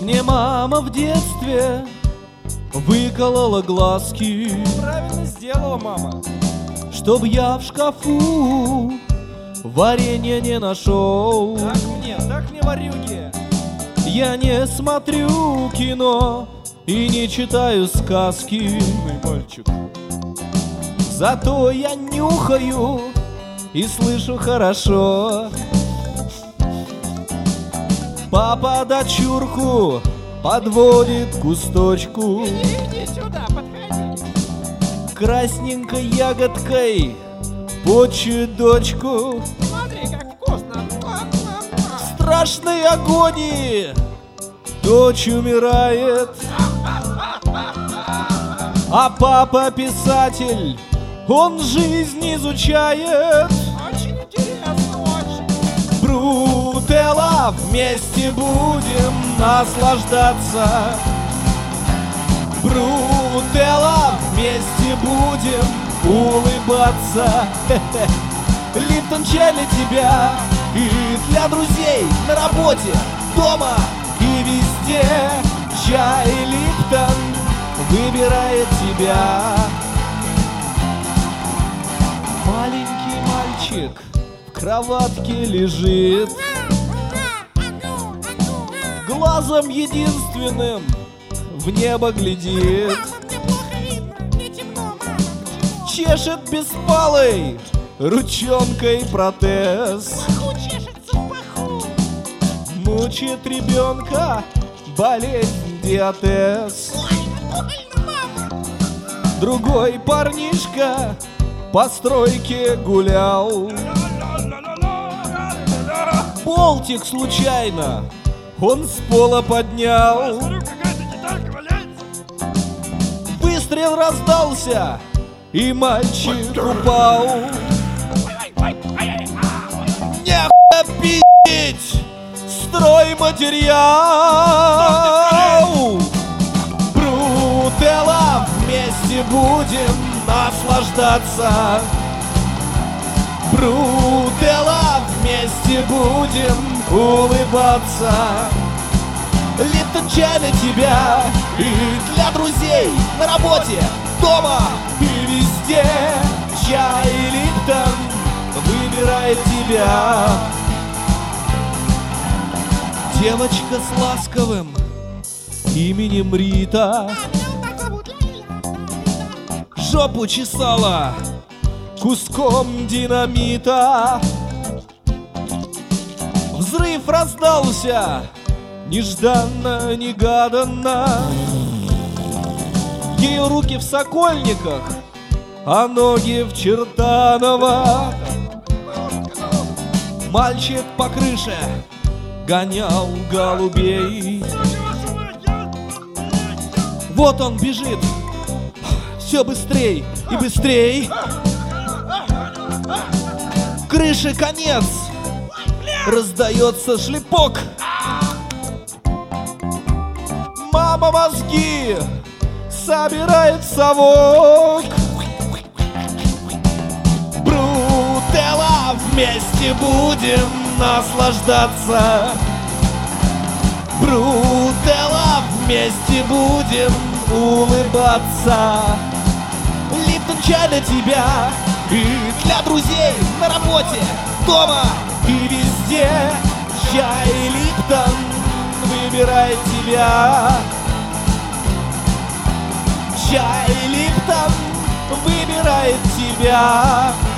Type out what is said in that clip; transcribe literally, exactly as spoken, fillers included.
Мне мама в детстве выколола глазки. Правильно сделала мама. Чтоб я в шкафу варенья не нашел. Так мне, так мне, ворюги. Я не смотрю кино и не читаю сказки. Умный мальчик. Зато я нюхаю и слышу хорошо. Папа дочурку подводит к кусточку. Иди сюда, подходи. Красненькой ягодкой почует дочку. Смотри, как вкусно. В страшной агонии дочь умирает. А папа писатель, он жизнь изучает. Очень интересно, очень. Брутелла, вместе будем наслаждаться. Брутелла, вместе будем улыбаться. Липтон чай для тебя и для друзей на работе, дома и везде. Чай Липтон выбирает тебя. Маленький мальчик в кроватке лежит, глазом единственным в небо глядит. Чешет беспалой ручонкой протез. Мучает ребенка болезнь диатез. Другой парнишка по стройке гулял. Болтик случайно он с пола поднял. Выстрел раздался, и мальчик упал. Нехуя пи***ть стройматериал. Брутелла, вместе будем наслаждаться. Брутелла, вместе будем улыбаться. Липтон чай для тебя и для друзей на работе, дома и везде. Чай Липтон выбирает тебя. Девочка с ласковым именем Рита жопу чесала куском динамита. Взрыв раздался нежданно, негаданно. Ее руки в Сокольниках, а ноги в Чертаново. Мальчик по крыше гонял голубей. Вот он бежит, все быстрей и быстрей. Крыше конец, раздается шлепок. Мама мозги собирает в совок. Брутелла, вместе будем наслаждаться. Брутелла, вместе будем улыбаться. Липтон чай для тебя и для друзей на работе, дома и везде. Чай Липтон выбирает тебя. Чай Липтон выбирает тебя.